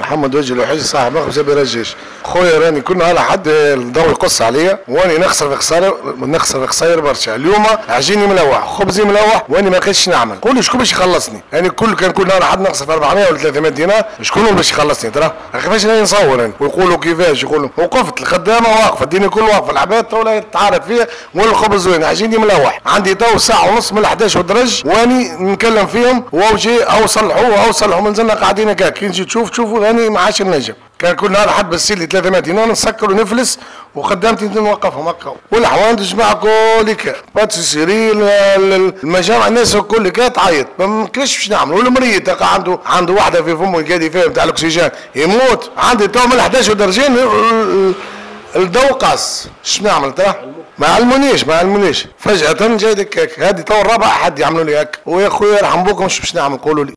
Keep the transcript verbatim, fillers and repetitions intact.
محمد وجه الوحيد صاحب مخبز ابي رجاش. خويا راني كل نهار حد الضوء يقص عليا واني نخسر في خساره نخسر في خسائر برشا. اليوم عجيني ملوح خبزي ملوح واني ما لقيتش نعمل. قول شكون باش يخلصني؟ يعني كل كان كل نهار حد نخسر في أربعمية ولا ثلاثمية دينار شكون باش يخلصني؟ ترى كيفاش راني نصور انا ويقولوا كيفاش يقولوا وقفت الخدامه واقفه الدنيا كل واقفه العباد تولا تتعارف فيها والخبز وين عجيني ملوح. عندي تو ساعه ونص من احداش ودرج واني نكلم فيهم واوجي او صلحوه او صلحوا منزلنا قاعدين هكاك كي نجي تشوف تشوفوا راني ما عادش نجم. كان كل نهار حد بس لي ثلاثمية دينار نسكر ونفلس وخدامتي نوقفهم هكا والحوانت جماعه كل باتسيري المجامع الناس الكل كا تعيط ما كاش باش نعمل. والمريض تلقى عنده عنده واحده في فمه يقعد فيها نتاع الاكسجين يموت. عندي تو من احداش درجين الضوء قاص اش نعمل ترى؟ ما علمونيش ما علمونيش فجأة جاي دكاك هذه تو الرابعة حد يعملوا لي هكا. ويا خويا يرحم بوكم باش نعمل قولوا لي.